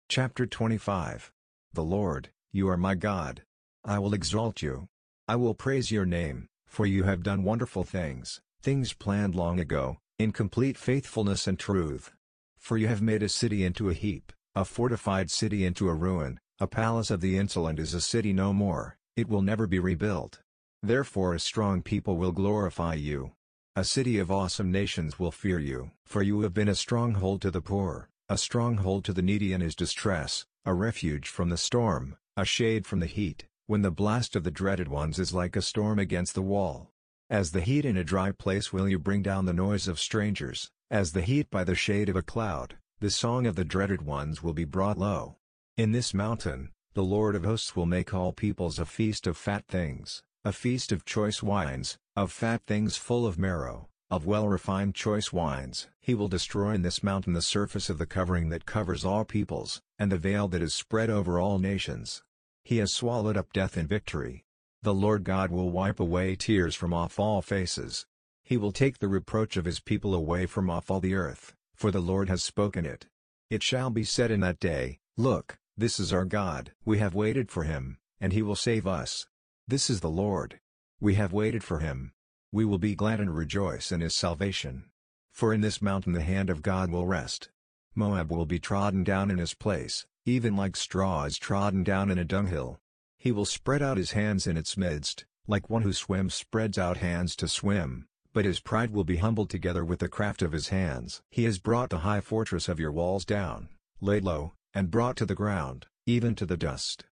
Chapter 25. The Lord, you are my God. I will exalt you. I will praise your name, for you have done wonderful things, things planned long ago, in complete faithfulness and truth. For you have made a city into a heap, a fortified city into a ruin, a palace of the insolent is a city no more, it will never be rebuilt. Therefore a strong people will glorify you. A city of awesome nations will fear you. For you have been a stronghold to the poor, a stronghold to the needy in his distress, a refuge from the storm, a shade from the heat, when the blast of the dreaded ones is like a storm against the wall. As the heat in a dry place will you bring down the noise of strangers, as the heat by the shade of a cloud, the song of the dreaded ones will be brought low. In this mountain, the Lord of hosts will make all peoples a feast of fat things, a feast of choice wines, of fat things full of marrow, of well-refined choice wines. He will destroy in this mountain the surface of the covering that covers all peoples, and the veil that is spread over all nations. He has swallowed up death in victory. The Lord God will wipe away tears from off all faces. He will take the reproach of his people away from off all the earth, for the Lord has spoken it. It shall be said in that day, Look, this is our God. We have waited for him, and he will save us. This is the Lord. We have waited for him. We will be glad and rejoice in his salvation. For in this mountain the hand of God will rest. Moab will be trodden down in his place, even like straw is trodden down in a dunghill. He will spread out his hands in its midst, like one who swims spreads out hands to swim, but his pride will be humbled together with the craft of his hands. He has brought the high fortress of your walls down, laid low, and brought to the ground, even to the dust.